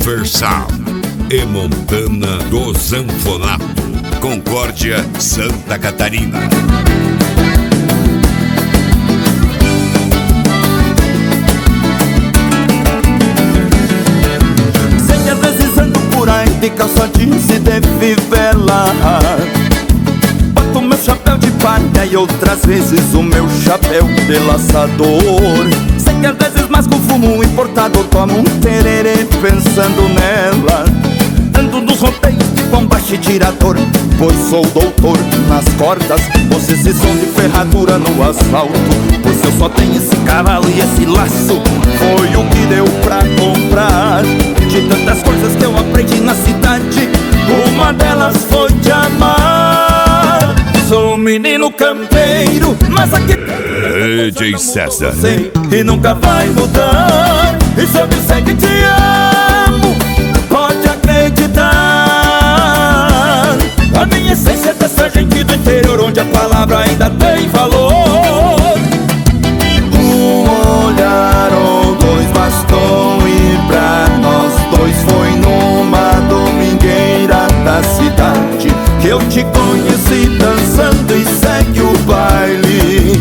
Piffer Sound e Montana do Zanfonato, Concórdia, Santa Catarina. Sei que às vezes ando por aí de calça jeans e de fivela, boto meu chapéu de palha e outras vezes o meu chapéu de laçador. Sei que às vezes masco fumo importado, tomo um tererê pensando nela. Ando nos roteiros de bombacha e tirador, pois sou doutor nas cordas. Vocês se som de ferradura no asfalto, pois eu só tenho esse cavalo e esse laço. Foi o que deu pra comprar de tantas coisas que eu aprendi na cidade. Uma delas foi te amar. Sou um menino campeiro, mas aqui DJ César e nunca vai mudar. E se eu disser que te amo, pode acreditar. A minha essência é dessa gente do interior, onde a palavra ainda tem valor. Um olhar ou dois bastou, e pra nós dois foi numa domingueira da cidade que eu te conheci dançando e segue o baile.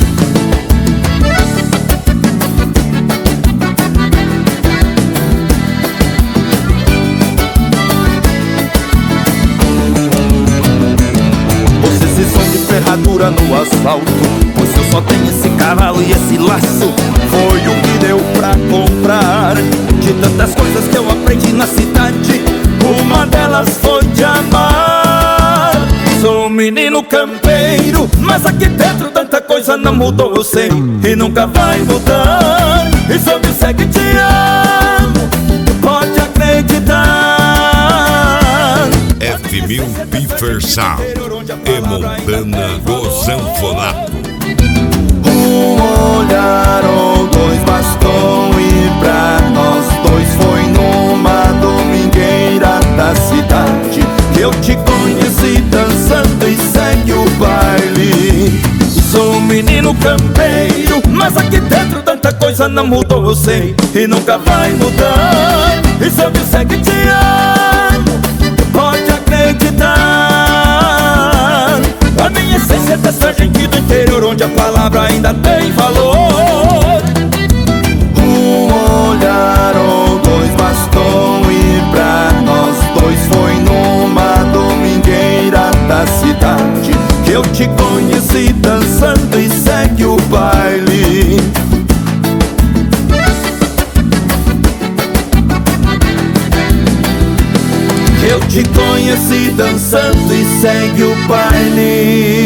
Você se som de ferradura no asfalto, pois eu só tenho esse cavalo e esse laço. Foi o que deu pra comprar de tantas coisas que eu aprendi na cidade. Uma delas foi te amar. Sou um menino campeiro, mas aqui dentro tanta coisa não mudou, eu sei, e nunca vai mudar. E se eu disser que te amo, pode acreditar. F1000 Piffer Sound e Montana do Zanfonato. Um olhar ou dois bastou, e pra nós dois foi numa domingueira da cidade que eu te conheci dançando e segue o baile. Sou um menino campeiro, mas aqui dentro tanta coisa não mudou, eu sei, e nunca vai mudar. E se eu disser que te amo, pode acreditar. A minha essência é dessa gente do interior, onde a palavra ainda tem valor. Um olhar ou dois bastou, e pra nós dois foi numa domingueira da cidade que eu te conheci dançando e segue o baile. Eu te conheci dançando e segue o baile.